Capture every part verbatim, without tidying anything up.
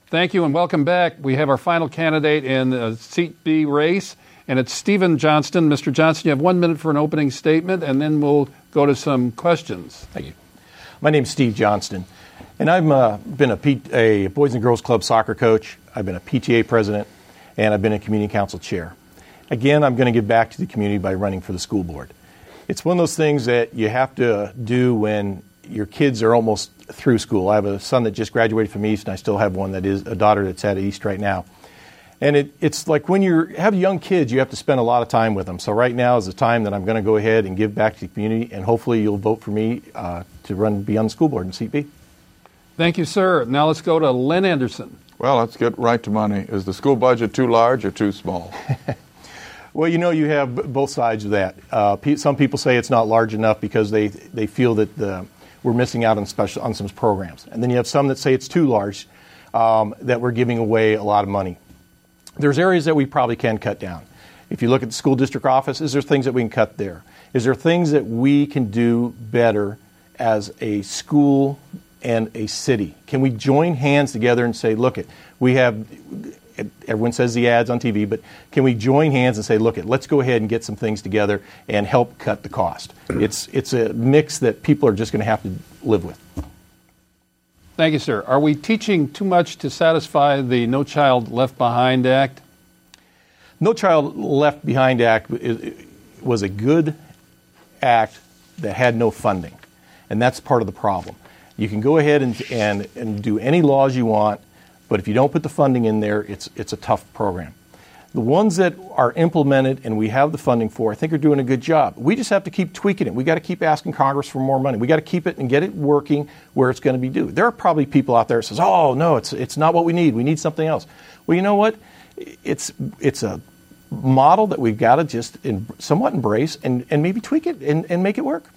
Thank you and welcome back. We have our final candidate in the Seat B race, and it's Stephen Johnston. Mister Johnston, you have one minute for an opening statement, and then we'll go to some questions. Thank you. My name's Steve Johnston, and I've uh, been a, P- a Boys and Girls Club soccer coach. I've been a P T A president, and I've been a community council chair. Again, I'm going to give back to the community by running for the school board. It's one of those things that you have to do when your kids are almost through school. I have a son that just graduated from East, and I still have one that is a daughter that's at East right now. And it, it's like when you have young kids, you have to spend a lot of time with them. So right now is the time that I'm going to go ahead and give back to the community, and hopefully you'll vote for me uh, to run be on the school board in Seat B. Thank you, sir. Now let's go to Lynn Anderson. Well, let's get right to money. Is the school budget too large or too small? Well, you know, you have b- both sides of that. Uh, pe- some people say it's not large enough because they they feel that the we're missing out on special on some programs. And then you have some that say it's too large, um, that we're giving away a lot of money. There's areas that we probably can cut down. If you look at the school district office, is there things that we can cut there? Is there things that we can do better as a school and a city? Can we join hands together and say, look, it, we have, everyone says the ads on T V, but can we join hands and say, look, it, let's go ahead and get some things together and help cut the cost? It's it's a mix that people are just going to have to live with. Thank you, sir. Are we teaching too much to satisfy the No Child Left Behind Act? No Child Left Behind Act was a good act that had no funding, and that's part of the problem. You can go ahead and and, and do any laws you want, but if you don't put the funding in there, it's it's a tough program. The ones that are implemented and we have the funding for, I think are doing a good job. We just have to keep tweaking it. We got to keep asking Congress for more money. We got to keep it and get it working where it's going to be due. There are probably people out there that says, "Oh no, it's it's not what we need. We need something else." Well, you know what? It's it's a model that we've got to just in, somewhat embrace and, and maybe tweak it and, and make it work.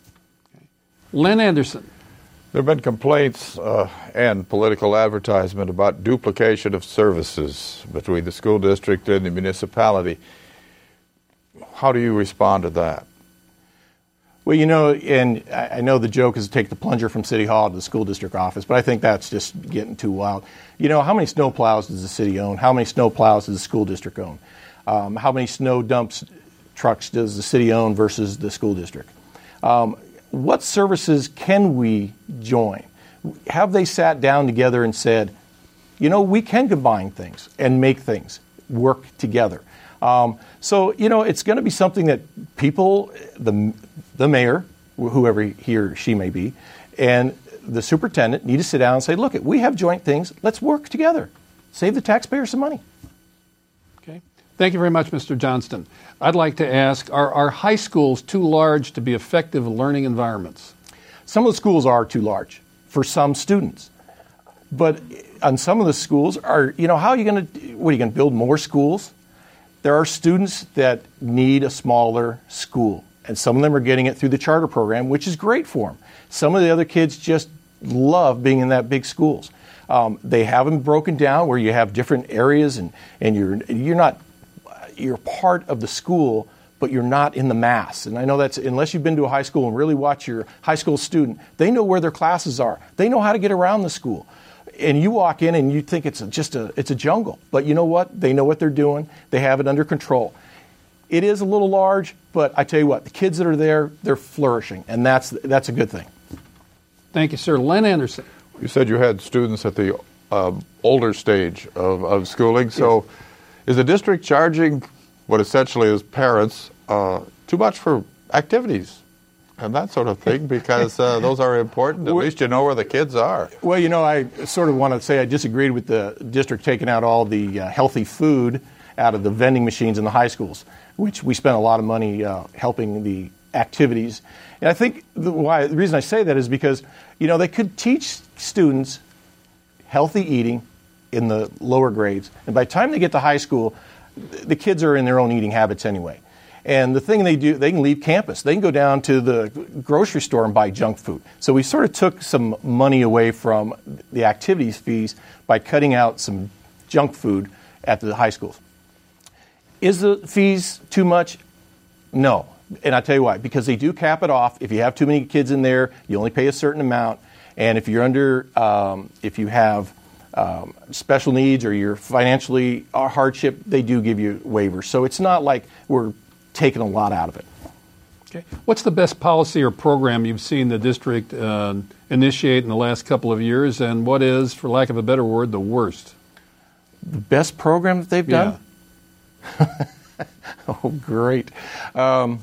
Lynn Anderson. There have been complaints uh, and political advertisement about duplication of services between the school district and the municipality. How do you respond to that? Well, you know, and I know the joke is to take the plunger from City Hall to the school district office, but I think that's just getting too wild. You know, how many snow plows does the city own? How many snow plows does the school district own? Um, how many snow dumps trucks does the city own versus the school district? Um, What services can we join? Have they sat down together and said, you know, we can combine things and make things work together? Um, so, you know, it's going to be something that people, the, the mayor, whoever he or she may be, and the superintendent need to sit down and say, look, we have joint things. Let's work together. Save the taxpayers some money. Okay. Thank you very much, Mister Johnston. I'd like to ask, are, are high schools too large to be effective learning environments? Some of the schools are too large for some students. But on some of the schools, are you know, how are you going to, what are you going to build more schools? There are students that need a smaller school, and some of them are getting it through the charter program, which is great for them. Some of the other kids just love being in that big schools. Um, they have them broken down where you have different areas, and, and you're you're not you're part of the school, but you're not in the mass. And I know that's, unless you've been to a high school and really watch your high school student, they know where their classes are. They know how to get around the school. And you walk in and you think it's a, just a it's a jungle. But you know what? They know what they're doing. They have it under control. It is a little large, but I tell you what, the kids that are there, they're flourishing, and that's that's a good thing. Thank you, sir. Len Anderson. You said you had students at the uh, older stage of, of schooling, so yes. Is the district charging what essentially is parents uh, too much for activities and that sort of thing, because uh, those are important? At least you know where the kids are. Well, you know, I sort of want to say I disagreed with the district taking out all the uh, healthy food out of the vending machines in the high schools, which we spent a lot of money uh, helping the activities. And I think the, why, the reason I say that is because, you know, they could teach students healthy eating in the lower grades, and by the time they get to high school, the kids are in their own eating habits anyway. And the thing they do, they can leave campus. They can go down to the grocery store and buy junk food. So we sort of took some money away from the activities fees by cutting out some junk food at the high schools. Is the fees too much? No. And I tell you why. Because they do cap it off. If you have too many kids in there, you only pay a certain amount. And if you're under, um, if you have um, special needs or you're financially a hardship, they do give you waivers. So it's not like we're taking a lot out of it. Okay. What's the best policy or program you've seen the district uh, initiate in the last couple of years, and what is, for lack of a better word, the worst? The best program that they've done? Yeah. Oh, great. Um,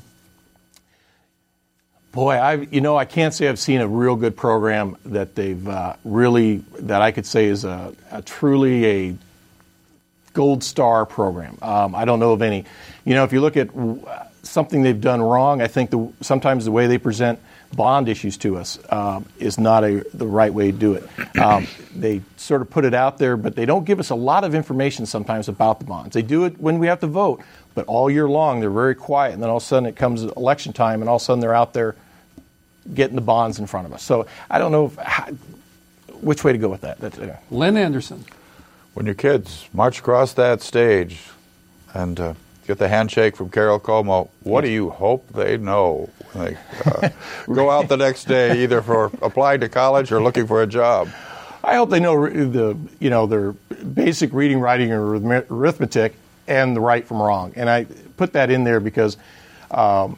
boy, I you know I can't say I've seen a real good program that they've uh, really that I could say is a, a truly a gold star program. Um, I don't know of any. You know, if you look at something they've done wrong, I think the, sometimes the way they present bond issues to us um, is not a, the right way to do it. Um, they sort of put it out there, but they don't give us a lot of information sometimes about the bonds. They do it when we have to vote, but all year long they're very quiet, and then all of a sudden it comes election time, and all of a sudden they're out there getting the bonds in front of us. So I don't know if, how, which way to go with that. That's, uh, Len Anderson. When your kids march across that stage and uh, get the handshake from Carol Como, what do you hope they know? Like, uh, go out the next day either for applying to college or looking for a job. I hope they know the you know their basic reading, writing, and arithmetic, and the right from wrong. And I put that in there because um,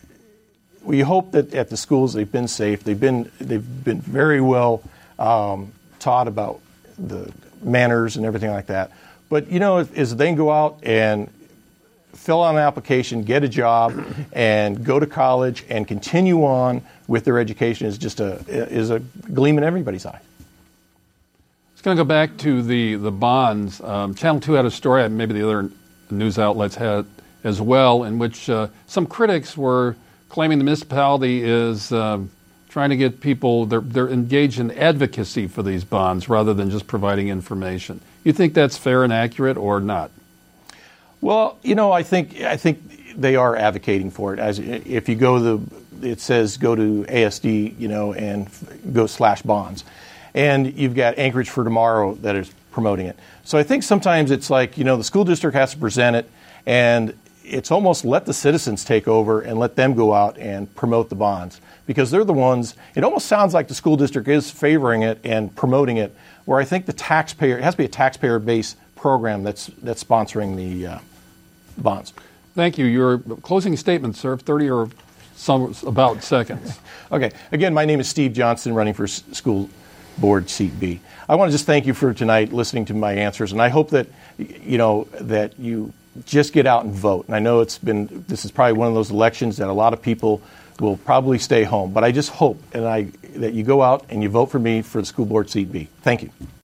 we hope that at the schools they've been safe. They've been they've been very well um, taught about the manners and everything like that. But you know, as they can go out and fill out an application, get a job, and go to college and continue on with their education is just a is a gleam in everybody's eye. It's going to go back to the the bonds. Um, Channel two had a story, and maybe the other news outlets had as well, in which uh, some critics were claiming the municipality is uh, trying to get people, they're, they're engaged in advocacy for these bonds rather than just providing information. You think that's fair and accurate or not? Well, you know, I think I think they are advocating for it. As if you go the, it says go to A S D, you know, and go slash bonds, and you've got Anchorage for Tomorrow that is promoting it. So I think sometimes it's like, you know, the school district has to present it, and it's almost let the citizens take over and let them go out and promote the bonds because they're the ones. It almost sounds like the school district is favoring it and promoting it, where I think the taxpayer, it has to be a taxpayer-based program that's that's sponsoring the uh, bonds. Thank you. Your closing statement, sir, thirty or some about seconds. Okay. Again, my name is Steve Johnston, running for S- School Board Seat B. I want to just thank you for tonight, listening to my answers, and I hope that you know that you just get out and vote. And I know it's been this is probably one of those elections that a lot of people will probably stay home, but I just hope and I that you go out and you vote for me for the School Board Seat B. Thank you.